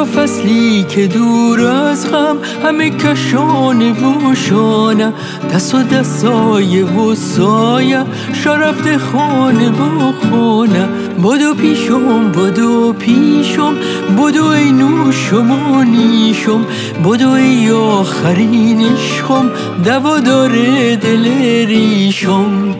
چرا فصلی که دور از غم همه کشانه و شانه، دست و دستای و سایه شرفت خانه و خانه. بدو پیشم بدو پیشم، بدو ای نوشم و نیشم، بدو ای آخرین عشقم، دوا داره دل ریشم.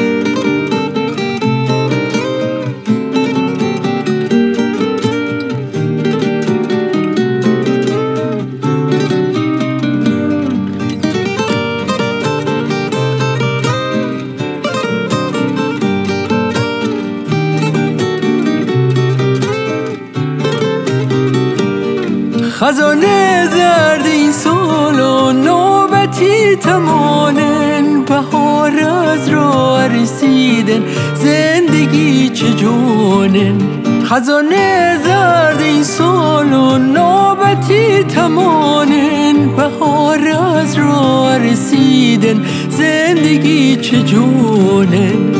خزانه زرد این سال و نوبتی تمانن، بهار از راه رسیدن زندگی چه جونن. خزانه زرد این سال و نوبتی تمانن، بهار از راه رسیدن زندگی چه جونن.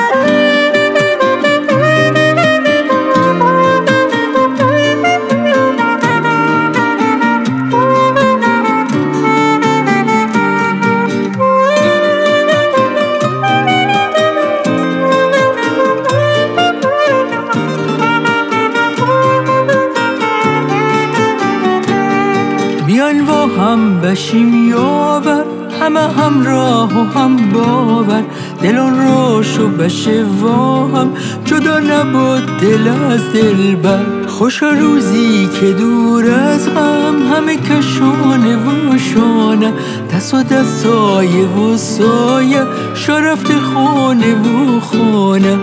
بیاین و هم بشیم یاور، همه همراه و هم باور، دلان روشو بشه و هم جدا نبود دل از دلبر. خوش روزی که دور از غم همه کشانه و شانه، دست و دستای و سایه شرفت خانه و خانه.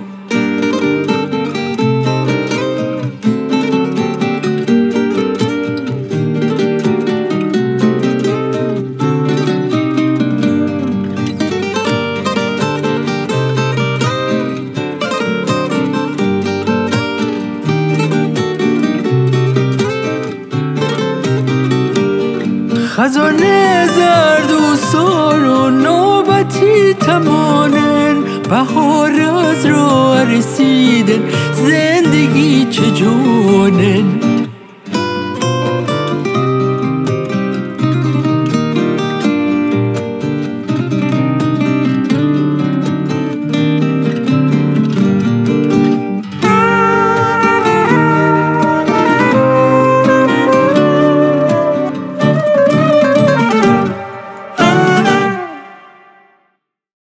خزانه زرد و سال و نوبتی تمانن، بهار از راه رسیدن زندگی چه جونن.